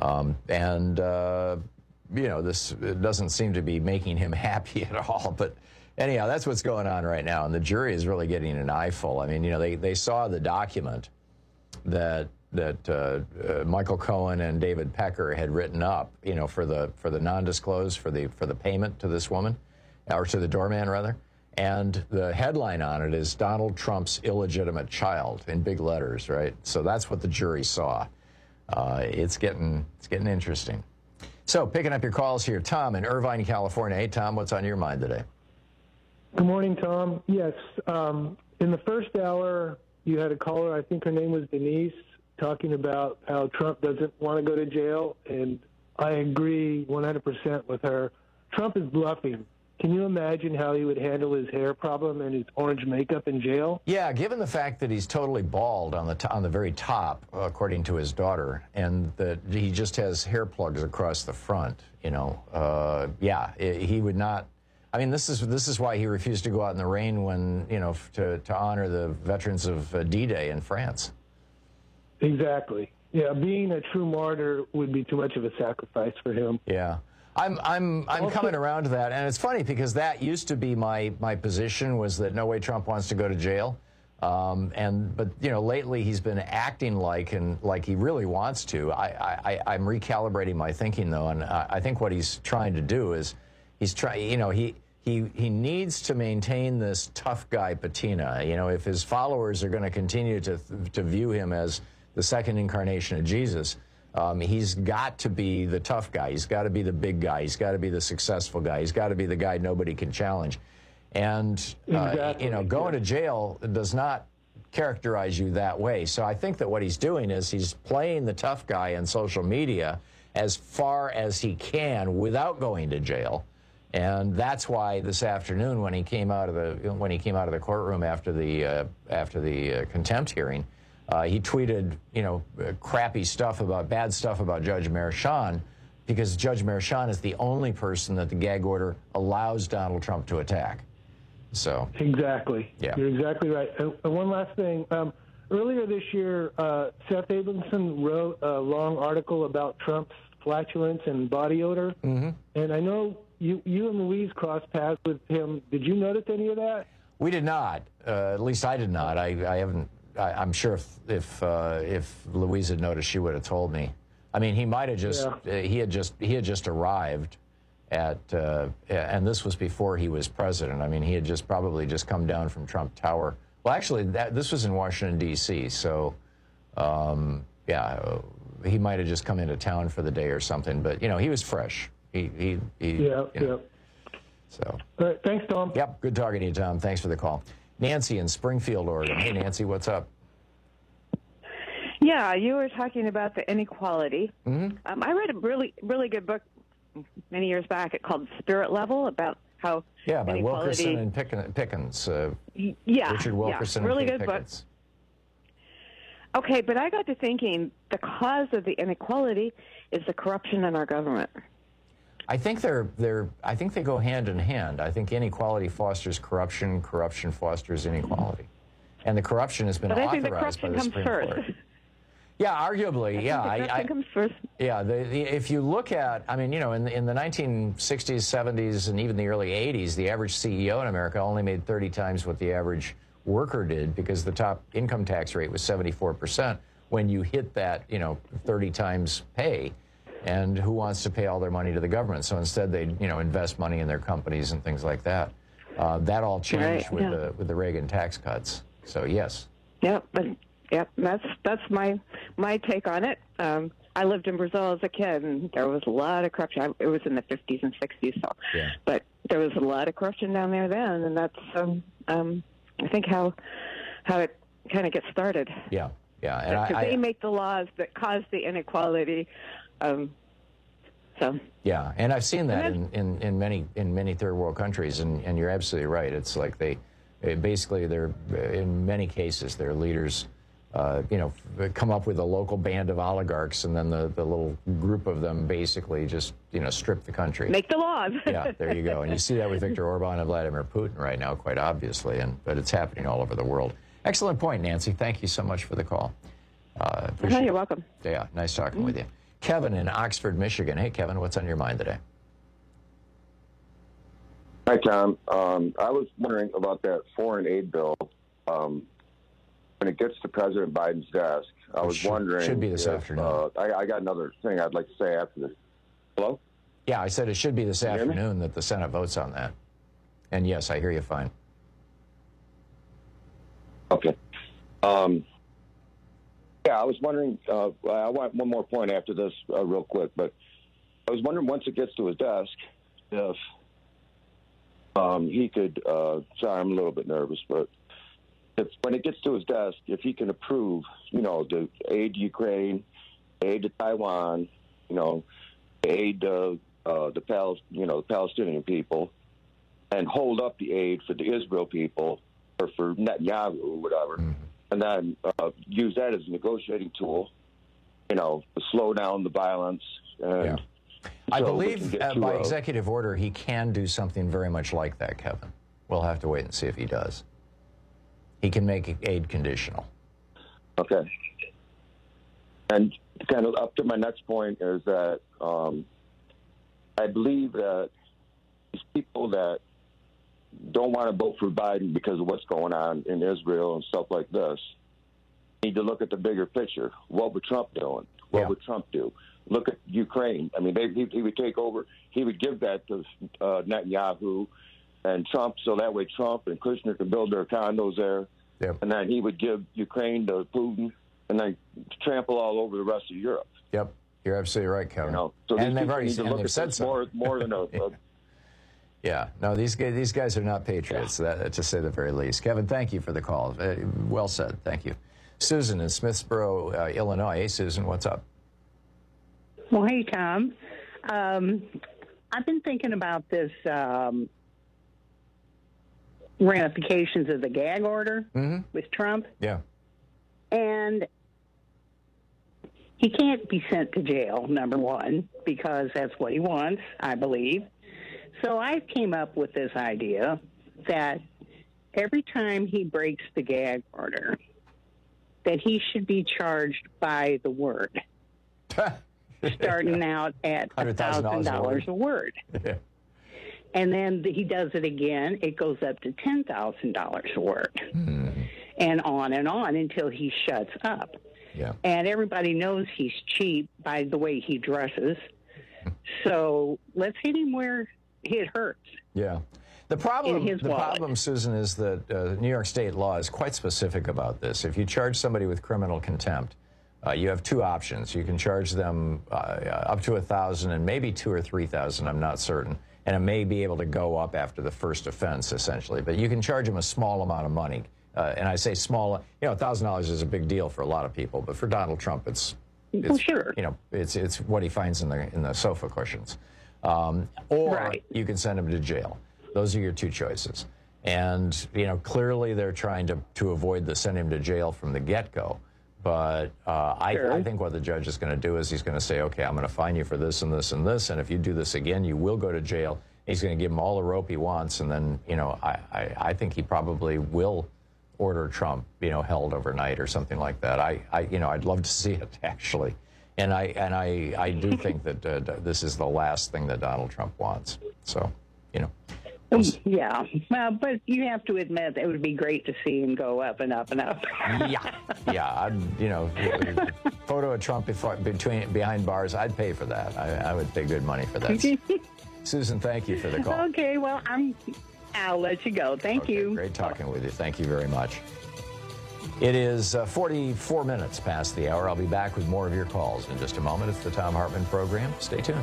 This doesn't seem to be making him happy at all. But anyhow, that's what's going on right now. And the jury is really getting an eyeful. I mean, they saw the document that Michael Cohen and David Pecker had written up, for the non-disclosed, for the payment to this woman, or to the doorman, rather. And the headline on it is Donald Trump's illegitimate child in big letters, right? So that's what the jury saw. It's getting interesting. So, picking up your calls here, Tom in Irvine, California. Hey, Tom, what's on your mind today? Good morning, Tom. Yes, in the first hour, you had a caller, I think her name was Denise, talking about how Trump doesn't want to go to jail, and I agree 100% with her. Trump is bluffing. Can you imagine how he would handle his hair problem and his orange makeup in jail? Yeah, given the fact that he's totally bald on the very top, according to his daughter, and that he just has hair plugs across the front, he would not. I mean, this is why he refused to go out in the rain when, to honor the veterans of D-Day in France. Exactly. Yeah, being a true martyr would be too much of a sacrifice for him. Yeah. I'm coming around to that, and it's funny because that used to be my position, was that no way Trump wants to go to jail, but lately he's been acting like he really wants to. I'm recalibrating my thinking though, and I think what he's trying to do is he needs to maintain this tough guy patina. If his followers are going to continue to view him as the second incarnation of Jesus. He's got to be the tough guy. He's got to be the big guy. He's got to be the successful guy. He's got to be the guy nobody can challenge. And, going to jail does not characterize you that way. So I think that what he's doing is he's playing the tough guy on social media as far as he can without going to jail. And that's why this afternoon, when he came out of the courtroom after the contempt hearing, he tweeted, crappy stuff bad stuff about Judge Merchan, because Judge Merchan is the only person that the gag order allows Donald Trump to attack. So exactly, yeah, you're exactly right. And one last thing, earlier this year, Seth Abramson wrote a long article about Trump's flatulence and body odor, and I know you and Louise crossed paths with him. Did you notice any of that? We did not. At least I did not. I haven't. I'm sure if Louise had noticed, she would have told me. I mean, he might have just he had just arrived at and this was before he was president. I mean, he had probably just come down from Trump Tower. Well, actually, this was in Washington D.C. So he might have just come into town for the day or something. But he was fresh. So. All right, thanks, Tom. Yep, good talking to you, Tom. Thanks for the call. Nancy in Springfield, Oregon. Hey, Nancy, what's up? Yeah, you were talking about the inequality. I read a really good book many years back. It's called Spirit Level, about how by Wilkerson and Pickens. Richard Wilkerson. Really and good Pickens. book. Okay, but I got to thinking the cause of the inequality is the corruption in our government. I think I think they go hand in hand. I think inequality fosters corruption. Corruption fosters inequality, and the corruption has been authorized by the Supreme Court. Yeah, arguably, yeah. Corruption comes first. Yeah, if you look at, I mean, you know, in the 1960s, 70s, and even the early 80s, the average CEO in America only made 30 times what the average worker did because the top income tax rate was 74% when you hit that, you know, 30 times pay. And who wants to pay all their money to the government? So instead they, you know, invest money in their companies and things like that. That all changed with the Reagan tax cuts. So, yes. Yeah, but that's my take on it. I lived in Brazil as a kid, and there was a lot of corruption. It was in the 50s and 60s, so but there was a lot of corruption down there then, and that's I think how it kind of gets started. Yeah, yeah, and they make the laws that cause the inequality. So. Yeah, and I've seen that in many third world countries, and you're absolutely right. It's like they're in many cases their leaders, you know, come up with a local band of oligarchs, and then the little group of them basically just, you know, strip the country. Make the laws. Yeah, there you go. And you see that with Viktor Orban and Vladimir Putin right now, quite obviously, but it's happening all over the world. Excellent point, Nancy. Thank you so much for the call. You're welcome. Yeah, nice talking with you. Kevin in Oxford, Michigan. Hey, Kevin, what's on your mind today? Hi, Tom. I was wondering about that foreign aid bill. When it gets to President Biden's desk, I was wondering... Should be this afternoon. I got another thing I'd like to say after this. Hello? Yeah, I said it should be this afternoon that the Senate votes on that. And yes, I hear you fine. Okay. Yeah, I was wondering, I want one more point after this real quick, but I was wondering once it gets to his desk, if he could, sorry, I'm a little bit nervous, but when it gets to his desk, if he can approve, you know, the aid to Ukraine, aid to Taiwan, you know, aid to the Palestinian people, and hold up the aid for the Israel people or for Netanyahu or whatever. Mm-hmm. And then use that as a negotiating tool, you know, to slow down the violence. And I believe by executive order, he can do something very much like that, Kevin. We'll have to wait and see if he does. He can make aid conditional. Okay. And kind of up to my next point is that I believe that these people that don't want to vote for Biden because of what's going on in Israel and stuff like this need to look at the bigger picture. What would Trump do? What would Trump do? Look at Ukraine. I mean, he would take over. He would give that to Netanyahu and Trump, so that way Trump and Kushner can build their condos there. Yep. And then he would give Ukraine to Putin and then trample all over the rest of Europe. Yep. You're absolutely right, Kevin. You know, so and these they've already need to look at said this so. more than a Yeah, no, these guys are not patriots, to say the very least. Kevin, thank you for the call. Well said. Thank you. Susan in Smithsboro, Illinois. Hey, Susan, what's up? Well, hey, Tom. I've been thinking about this ramifications of the gag order with Trump. Yeah. And he can't be sent to jail, number one, because that's what he wants, I believe. So I came up with this idea that every time he breaks the gag order, that he should be charged by the word, starting out at $1,000 a word. Yeah. And then he does it again, it goes up to $10,000 a word, and on until he shuts up. Yeah. And everybody knows he's cheap by the way he dresses. So let's hit him where it hurts. Yeah. The problem, Susan, is that New York state law is quite specific about this. If you charge somebody with criminal contempt, you have two options. You can charge them up to $1,000 and maybe $2,000 or $3,000. I'm not certain, and it may be able to go up after the first offense, essentially. But you can charge them a small amount of money, and I say small. You know, $1,000 is a big deal for a lot of people, but for Donald Trump, it's sure. You know, it's what he finds in the sofa cushions. Or you can send him to jail. Those are your two choices. And, you know, clearly they're trying to avoid the send him to jail from the get-go. But I think what the judge is going to do is he's going to say, okay, I'm going to fine you for this and this and this, and if you do this again, you will go to jail. He's going to give him all the rope he wants, and then, you know, I think he probably will order Trump, held overnight or something like that. I'd love to see it actually, and I do think that this is the last thing that Donald Trump wants. So, Yeah, but you have to admit it would be great to see him go up and up and up. Yeah. Photo of Trump behind bars. I'd pay for that. I would pay good money for that. Susan, thank you for the call. Okay, well, I'll let you go. Thank you. Great talking with you. Thank you very much. It is 44 minutes past the hour. I'll be back with more of your calls in just a moment. It's the Thom Hartmann program. Stay tuned.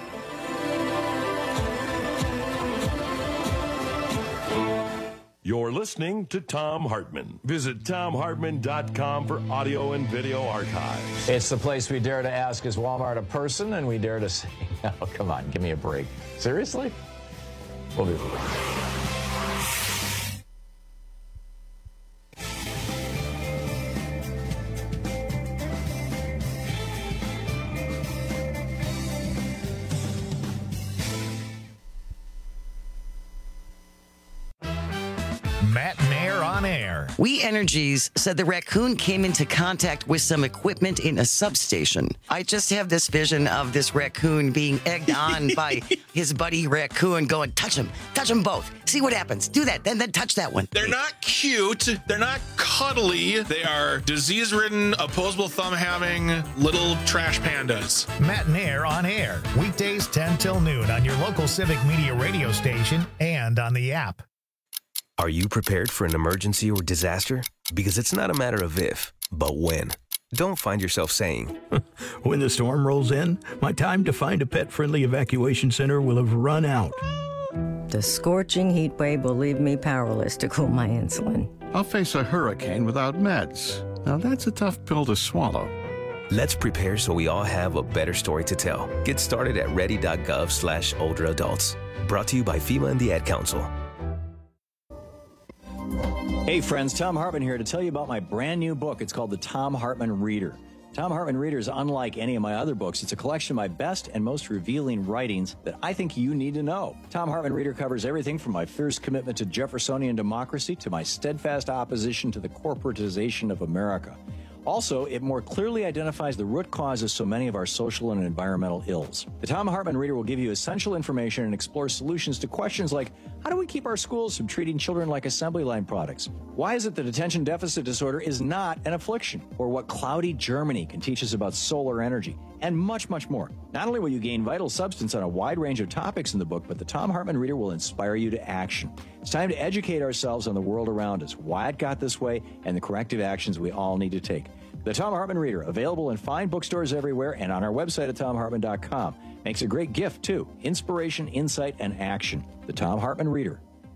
You're listening to Thom Hartmann. Visit ThomHartmann.com for audio and video archives. It's the place we dare to ask, is Walmart a person? And we dare to say, no, come on, give me a break. Seriously? We'll be right back. Matt Nair on air. We Energies said the raccoon came into contact with some equipment in a substation. I just have this vision of this raccoon being egged on by his buddy raccoon going, touch them both. See what happens. Do that, then touch that one. They're not cute. They're not cuddly. They are disease-ridden, opposable thumb-having little trash pandas. Matt Nair on air. Weekdays 10 till noon on your local Civic Media radio station and on the app. Are you prepared for an emergency or disaster? Because it's not a matter of if, but when. Don't find yourself saying, when the storm rolls in, my time to find a pet-friendly evacuation center will have run out. The scorching heat wave will leave me powerless to cool my insulin. I'll face a hurricane without meds. Now that's a tough pill to swallow. Let's prepare so we all have a better story to tell. Get started at ready.gov/older adults. Brought to you by FEMA and the Ad Council. Hey friends, Thom Hartmann here to tell you about my brand new book. It's called The Thom Hartmann Reader. Thom Hartmann Reader is unlike any of my other books. It's a collection of my best and most revealing writings that I think you need to know. Thom Hartmann Reader covers everything from my fierce commitment to Jeffersonian democracy to my steadfast opposition to the corporatization of America. Also, it more clearly identifies the root causes of so many of our social and environmental ills. The Thom Hartmann Reader will give you essential information and explore solutions to questions like, how do we keep our schools from treating children like assembly line products? Why is it that attention deficit disorder is not an affliction? Or what cloudy Germany can teach us about solar energy? And much, much more. Not only will you gain vital substance on a wide range of topics in the book, but the Thom Hartmann Reader will inspire you to action. It's time to educate ourselves on the world around us, why it got this way, and the corrective actions we all need to take. The Thom Hartmann Reader, available in fine bookstores everywhere and on our website at ThomHartmann.com. Makes a great gift, too. Inspiration, insight, and action. The Thom Hartmann Reader.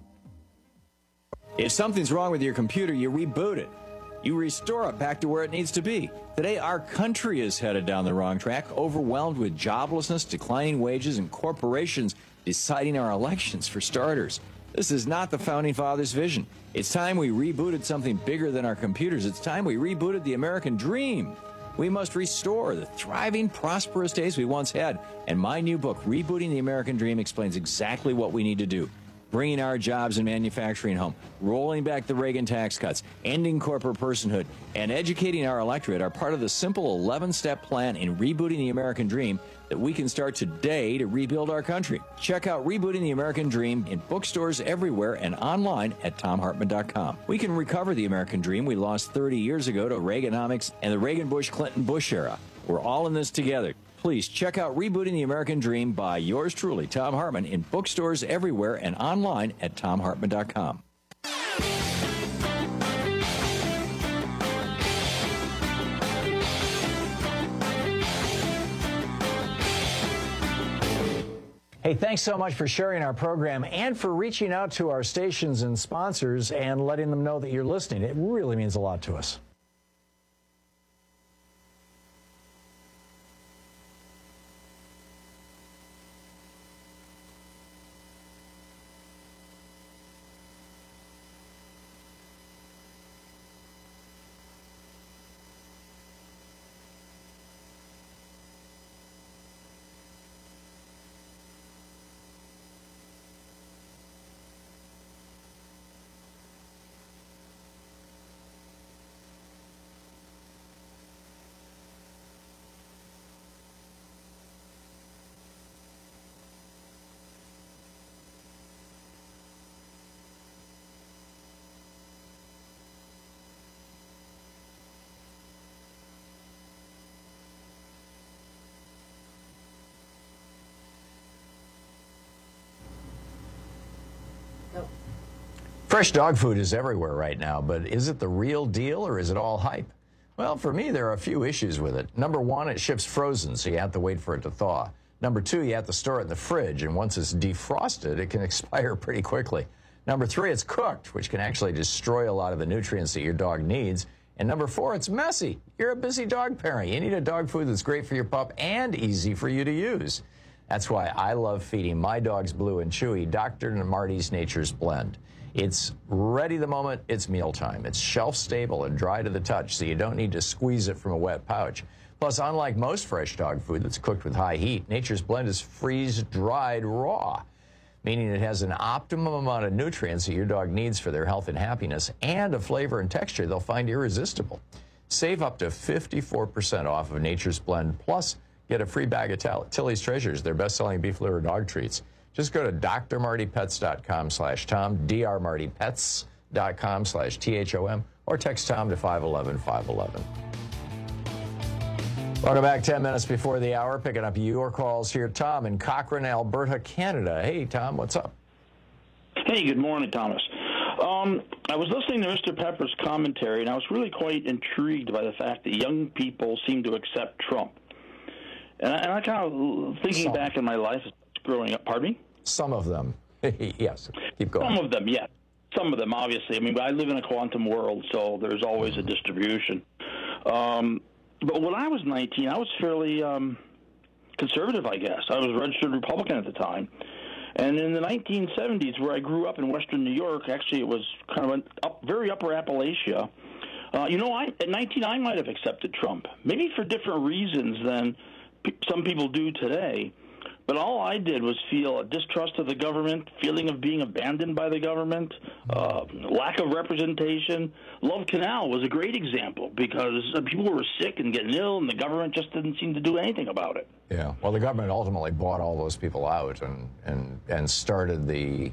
If something's wrong with your computer, you reboot it. You restore it back to where it needs to be. Today, our country is headed down the wrong track, overwhelmed with joblessness, declining wages, and corporations deciding our elections, for starters. This is not the Founding Fathers' vision. It's time we rebooted something bigger than our computers. It's time we rebooted the American dream. We must restore the thriving, prosperous days we once had. And my new book, Rebooting the American Dream, explains exactly what we need to do. Bringing our jobs and manufacturing home, rolling back the Reagan tax cuts, ending corporate personhood, and educating our electorate are part of the simple 11-step plan in rebooting the American dream that we can start today to rebuild our country. Check out Rebooting the American Dream in bookstores everywhere and online at ThomHartmann.com. We can recover the American dream we lost 30 years ago to Reaganomics and the Reagan-Bush-Clinton-Bush era. We're all in this together. Please check out Rebooting the American Dream by yours truly, Thom Hartmann, in bookstores everywhere and online at ThomHartmann.com. Hey, thanks so much for sharing our program and for reaching out to our stations and sponsors and letting them know that you're listening. It really means a lot to us. Fresh dog food is everywhere right now, but is it the real deal or is it all hype? Well, for me, there are a few issues with it. Number one, it ships frozen, so you have to wait for it to thaw. Number two, you have to store it in the fridge, and once it's defrosted, it can expire pretty quickly. Number three, it's cooked, which can actually destroy a lot of the nutrients that your dog needs. And number four, it's messy. You're a busy dog parent. You need a dog food that's great for your pup and easy for you to use. That's why I love feeding my dogs Blue and Chewy Dr. Marty's Nature's Blend. It's ready the moment it's mealtime. It's shelf-stable and dry to the touch, so you don't need to squeeze it from a wet pouch. Plus, unlike most fresh dog food that's cooked with high heat, Nature's Blend is freeze-dried raw, meaning it has an optimum amount of nutrients that your dog needs for their health and happiness, and a flavor and texture they'll find irresistible. Save up to 54% off of Nature's Blend, plus get a free bag of Tilly's Treasures, their best-selling beef liver dog treats. Just go to drmartypets.com/Tom, drmartypets.com/THOM, or text Tom to 511-511. Welcome back, 10 minutes before the hour, picking up your calls here. Tom in Cochrane, Alberta, Canada. Hey, Tom, what's up? Hey, good morning, Thomas. I was listening to Mr. Pepper's commentary, and I was really quite intrigued by the fact that young people seem to accept Trump. And I kind of, thinking back in my life growing up, pardon me? Some of them. Yes, keep going. Some of them, yes. Some of them, obviously. I mean, I live in a quantum world, so there's always a distribution. But when I was 19, I was fairly conservative, I guess. I was a registered Republican at the time. And in the 1970s, where I grew up in western New York, actually it was kind of very upper Appalachia. At 19, I might have accepted Trump, maybe for different reasons than some people do today. But all I did was feel a distrust of the government, feeling of being abandoned by the government, lack of representation. Love Canal was a great example because people were sick and getting ill, and the government just didn't seem to do anything about it. Yeah, well, the government ultimately bought all those people out and started the,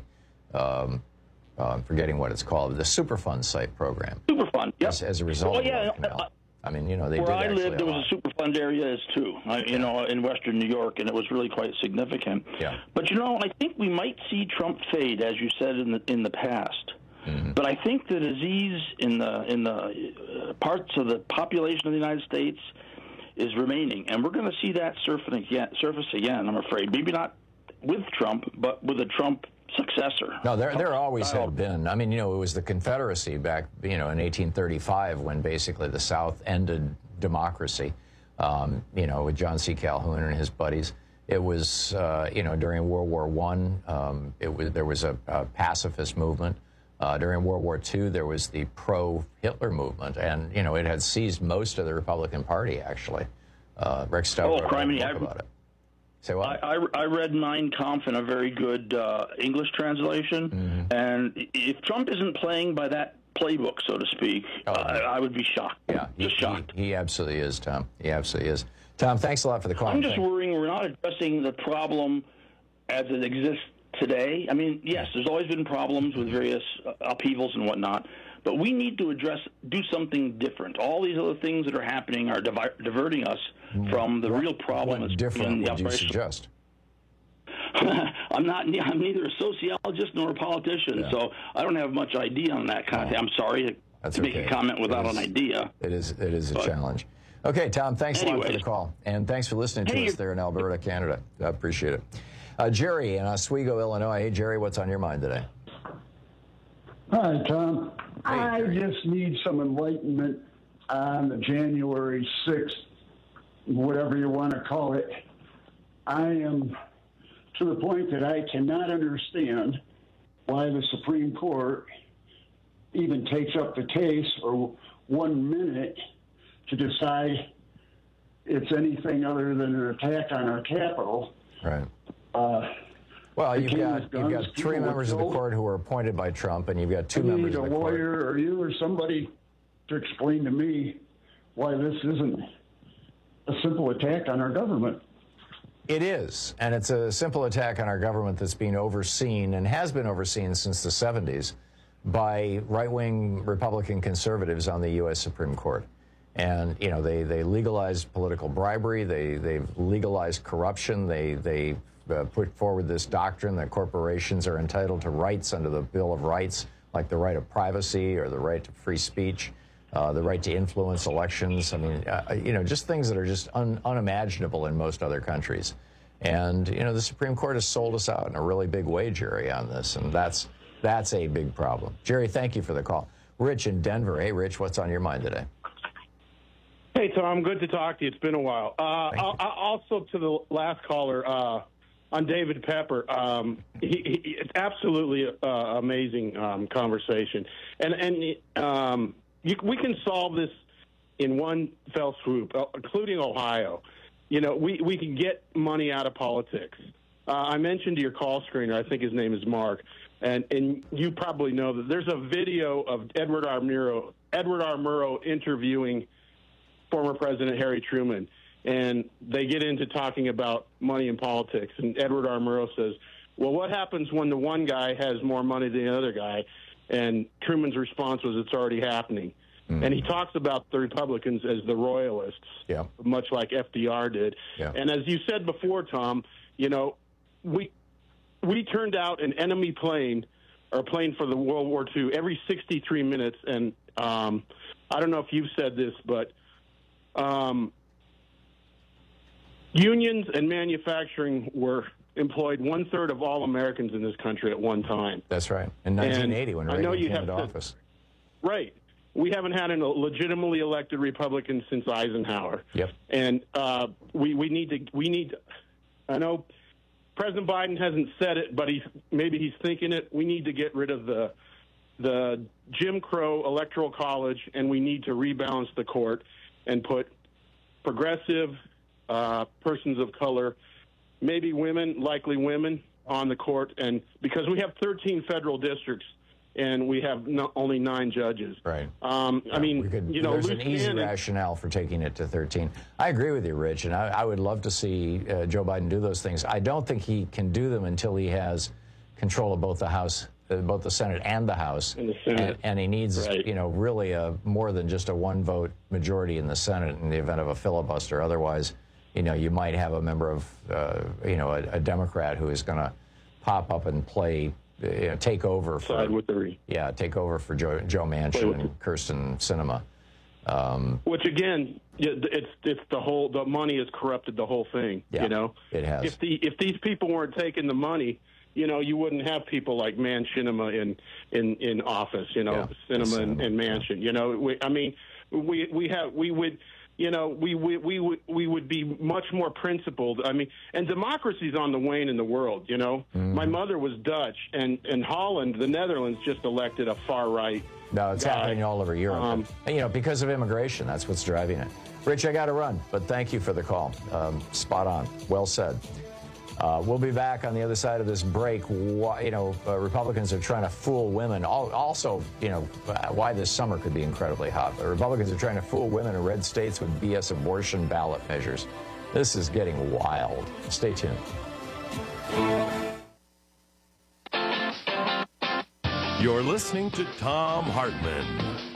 I'm forgetting what it's called, the Superfund site program. Superfund, yep. As a result of Love Canal. I mean, they did where I actually lived, there was a Superfund area too, in western New York, and it was really quite significant. Yeah. But, I think we might see Trump fade, as you said in the past. Mm-hmm. But I think the disease in the parts of the population of the United States is remaining, and we're going to see that surface again, I'm afraid. Maybe not with Trump, but with a Trump successor. No, there always had been. I mean, it was the Confederacy back, in 1835 when basically the South ended democracy, with John C. Calhoun and his buddies. It was, during World War I, there was a pacifist movement. During World War II, there was the pro-Hitler movement, and, it had seized most of the Republican Party, actually. Rick Stout wrote a book about it. Say what? I read Mein Kampf in a very good English translation, and if Trump isn't playing by that playbook, so to speak, I would be shocked. Yeah, shocked. He absolutely is, Tom. He absolutely is. Tom, thanks a lot for the call. I'm just worrying we're not addressing the problem as it exists today. I mean, yes, there's always been problems with various upheavals and whatnot, but we need to do something different. All these other things that are happening are diverting us from the real problem. What different would you suggest? I'm neither a sociologist nor a politician, so I don't have much idea on that kind of thing. I'm sorry to make a comment without an idea. It is a challenge. Okay, Tom, thanks a lot for the call, and thanks for listening to us there in Alberta, Canada. I appreciate it. Jerry in Oswego, Illinois. Hey, Jerry, what's on your mind today? Hi, Tom. I just need some enlightenment on the January 6th, whatever you want to call it. I am to the point that I cannot understand why the Supreme Court even takes up the case for 1 minute to decide it's anything other than an attack on our Capitol. Right. Well, you've got three members of the court who were appointed by Trump, and you've got two members of the court. I need a lawyer or you or somebody to explain to me why this isn't a simple attack on our government. It is, and it's a simple attack on our government that's being overseen and has been overseen since the 70s by right-wing Republican conservatives on the U.S. Supreme Court. And, they legalized political bribery, they've legalized corruption, they put forward this doctrine that corporations are entitled to rights under the Bill of Rights, like the right of privacy or the right to free speech, the right to influence elections. I mean, just things that are just unimaginable in most other countries. And, the Supreme Court has sold us out in a really big way, Jerry, on this, and that's a big problem. Jerry, thank you for the call. Rich in Denver. Hey, Rich, what's on your mind today? Hey, Tom, good to talk to you. It's been a while. Also, to the last caller, on David Pepper, it's absolutely amazing conversation. And we can solve this in one fell swoop, including Ohio. We can get money out of politics. I mentioned to your call screener, I think his name is Mark, and you probably know that there's a video of Edward R. Murrow interviewing former President Harry Truman, and they get into talking about money in politics, and Edward R. Murrow says, well, what happens when the one guy has more money than the other guy? And Truman's response was, it's already happening. Mm-hmm. And he talks about the Republicans as the royalists, much like FDR did. Yeah. And as you said before, Tom, we turned out an enemy plane or a plane for the World War II every 63 minutes. And I don't know if you've said this, but unions and manufacturing were employed 1/3 of all Americans in this country at one time. That's right. In 1980, when Reagan came into office. Right. We haven't had a legitimately elected Republican since Eisenhower. Yep. And we need. I know President Biden hasn't said it, but maybe he's thinking it. We need to get rid of the Jim Crow Electoral College, and we need to rebalance the court and put progressive persons of color, maybe women, likely women, on the court. And because we have 13 federal districts and we have only 9 judges. Right. There's an easy rationale for taking it to 13. I agree with you, Rich, and I would love to see Joe Biden do those things. I don't think he can do them until he has control of both the House, both the Senate and the House. And the Senate. And he needs, really more than just a 1-vote majority in the Senate in the event of a filibuster. Otherwise, you might have a member of, a Democrat who is going to pop up and play, take over for take over for Joe Manchin and Kirsten Sinema. Which again, it's the money has corrupted the whole thing. Yeah, it has. If these people weren't taking the money, you wouldn't have people like Manchinema in office. Sinema and Manchin. We would be much more principled. And democracy's on the wane in the world, My mother was Dutch, and Holland, the Netherlands, just elected a far-right No, it's happening all over Europe. Because of immigration, that's what's driving it. Rich, I got to run, but thank you for the call. Spot on. Well said. We'll be back on the other side of this break. Republicans are trying to fool women. Also, why this summer could be incredibly hot. The Republicans are trying to fool women in red states with BS abortion ballot measures. This is getting wild. Stay tuned. You're listening to Thom Hartmann.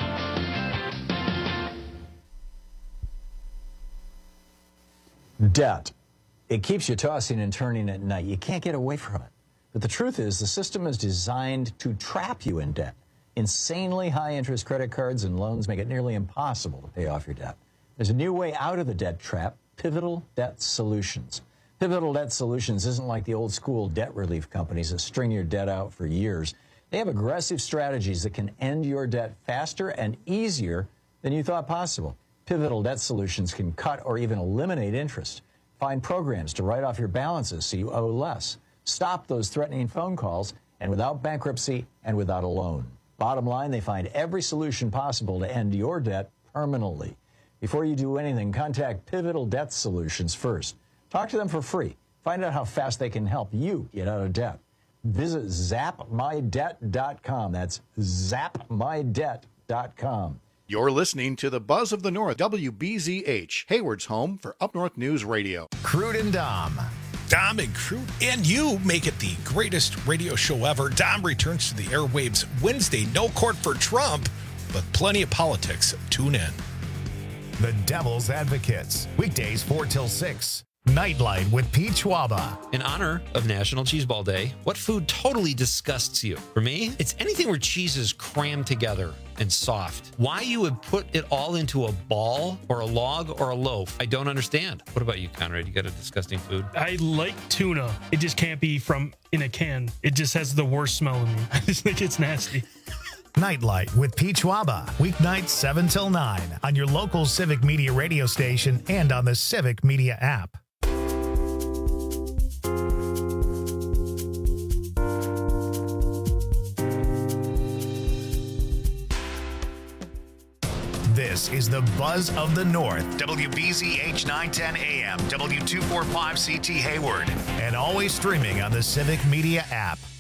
Debt. It keeps you tossing and turning at night. You can't get away from it. But the truth is, the system is designed to trap you in debt. Insanely high-interest credit cards and loans make it nearly impossible to pay off your debt. There's a new way out of the debt trap, Pivotal Debt Solutions. Pivotal Debt Solutions isn't like the old-school debt relief companies that string your debt out for years. They have aggressive strategies that can end your debt faster and easier than you thought possible. Pivotal Debt Solutions can cut or even eliminate interest. Find programs to write off your balances so you owe less. Stop those threatening phone calls, and without bankruptcy and without a loan. Bottom line, they find every solution possible to end your debt permanently. Before you do anything, contact Pivotal Debt Solutions first. Talk to them for free. Find out how fast they can help you get out of debt. Visit zapmydebt.com. That's zapmydebt.com. You're listening to the Buzz of the North, WBZH, Hayward's home for Up North News Radio. Crude and Dom. Dom and Crude and you make it the greatest radio show ever. Dom returns to the airwaves Wednesday. No court for Trump, but plenty of politics. Tune in. The Devil's Advocates, weekdays 4 till 6. Nightlight with Pete Schwaba. In honor of National Cheeseball Day, what food totally disgusts you? For me, it's anything where cheese is crammed together and soft. Why you would put it all into a ball or a log or a loaf, I don't understand. What about you, Conrad? You got a disgusting food? I like tuna. It just can't be from in a can. It just has the worst smell to me. I just think it's nasty. Nightlight with Pete Schwaba. Weeknights 7 till 9 on your local Civic Media radio station and on the Civic Media app. This is the Buzz of the North, WBZH 910 AM, W245CT Hayward, and always streaming on the Civic Media app.